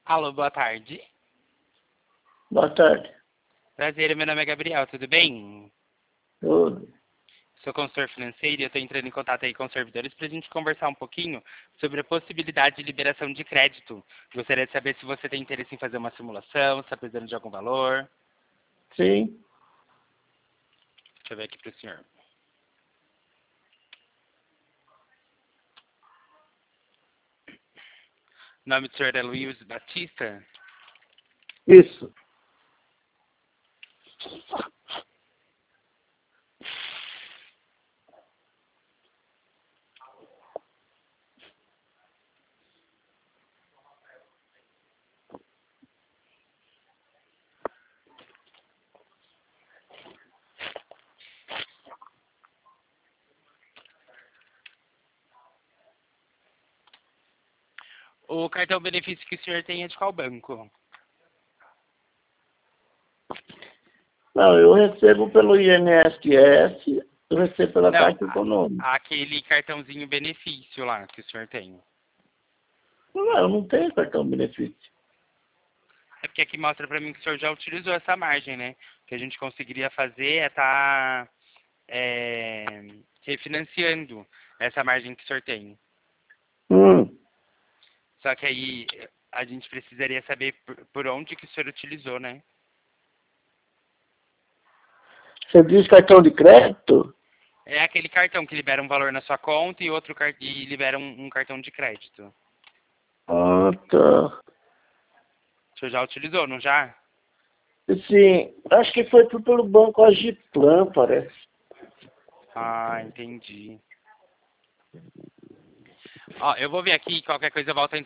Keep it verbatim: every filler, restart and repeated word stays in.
Alô, boa tarde. Boa tarde. Prazer, meu nome é Gabriel, tudo bem? Tudo. Sou consultor financeiro e eu estou entrando em contato aí com os servidores para a gente conversar um pouquinho sobre a possibilidade de liberação de crédito. Gostaria de saber se você tem interesse em fazer uma simulação, se está precisando de algum valor. Sim. Deixa eu ver aqui para o senhor. O nome do senhor é Luiz Batista? Isso. O cartão benefício que o senhor tem é de qual banco? Não, eu recebo pelo I N S S, eu recebo pela Não, Caixa Econômica. a- aquele cartãozinho benefício lá que o senhor tem. Não, eu não tenho cartão benefício. É porque aqui mostra para mim que o senhor já utilizou essa margem, né? O que a gente conseguiria fazer é estar é, refinanciando essa margem que o senhor tem. Hum. Só que aí a gente precisaria saber por, por onde que o senhor utilizou, né? Você diz cartão de crédito? É aquele cartão que libera um valor na sua conta e outro car- e libera um, um cartão de crédito. Ah, tá. O senhor já utilizou, não já? Sim, acho que foi pelo banco Agiplan, parece. Ah, entendi. Ó, eu vou ver aqui, qualquer coisa eu volto a